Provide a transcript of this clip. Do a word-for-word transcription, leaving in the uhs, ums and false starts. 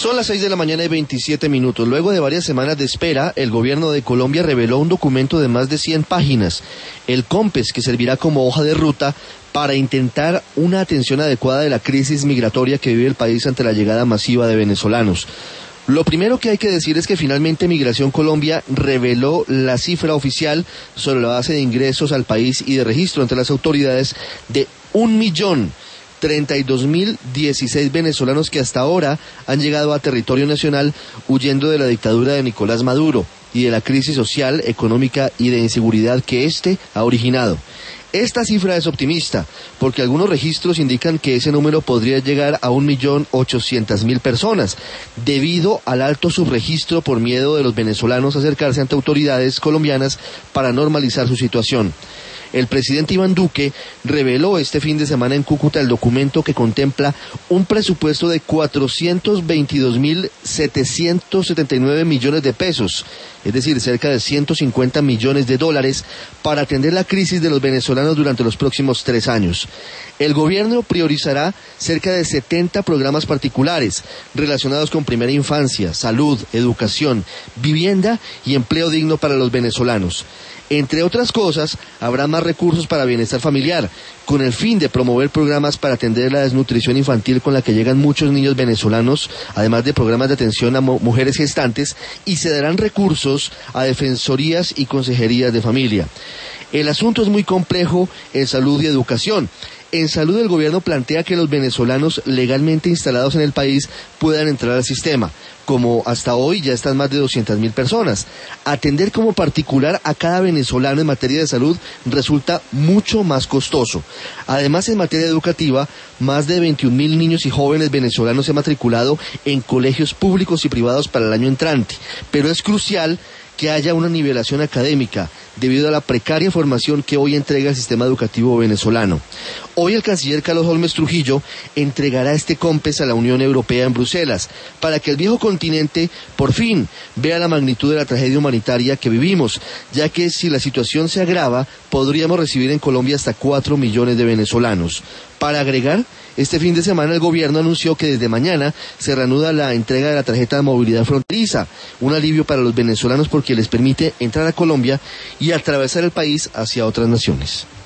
Son las seis de la mañana y veintisiete minutos. Luego de varias semanas de espera, el gobierno de Colombia reveló un documento de más de cien páginas, el COMPES, que servirá como hoja de ruta para intentar una atención adecuada de la crisis migratoria que vive el país ante la llegada masiva de venezolanos. Lo primero que hay que decir es que finalmente Migración Colombia reveló la cifra oficial sobre la base de ingresos al país y de registro entre las autoridades de un millón treinta y dos mil dieciséis venezolanos que hasta ahora han llegado a territorio nacional huyendo de la dictadura de Nicolás Maduro y de la crisis social, económica y de inseguridad que éste ha originado. Esta cifra es optimista, porque algunos registros indican que ese número podría llegar a un millón ochocientas mil personas, debido al alto subregistro por miedo de los venezolanos a acercarse ante autoridades colombianas para normalizar su situación. El presidente Iván Duque reveló este fin de semana en Cúcuta el documento que contempla un presupuesto de cuatrocientos veintidós mil setecientos setenta y nueve millones de pesos, es decir, cerca de ciento cincuenta millones de dólares, para atender la crisis de los venezolanos durante los próximos tres años. El gobierno priorizará cerca de setenta programas particulares relacionados con primera infancia, salud, educación, vivienda y empleo digno para los venezolanos. Entre otras cosas, habrá más recursos para bienestar familiar, con el fin de promover programas para atender la desnutrición infantil con la que llegan muchos niños venezolanos, además de programas de atención a mujeres gestantes, y se darán recursos a defensorías y consejerías de familia. El asunto es muy complejo en salud y educación. En salud, el gobierno plantea que los venezolanos legalmente instalados en el país puedan entrar al sistema, como hasta hoy ya están más de doscientas mil personas. Atender como particular a cada venezolano en materia de salud resulta mucho más costoso. Además, en materia educativa, más de veintiún mil niños y jóvenes venezolanos se han matriculado en colegios públicos y privados para el año entrante, pero es crucial que haya una nivelación académica debido a la precaria formación que hoy entrega el sistema educativo venezolano. Hoy el canciller Carlos Holmes Trujillo entregará este COMPES a la Unión Europea en Bruselas para que el viejo continente por fin vea la magnitud de la tragedia humanitaria que vivimos, ya que si la situación se agrava, podríamos recibir en Colombia hasta cuatro millones de venezolanos. Para agregar, este fin de semana el gobierno anunció que desde mañana se reanuda la entrega de la tarjeta de movilidad fronteriza, un alivio para los venezolanos porque les permite entrar a Colombia y atravesar el país hacia otras naciones.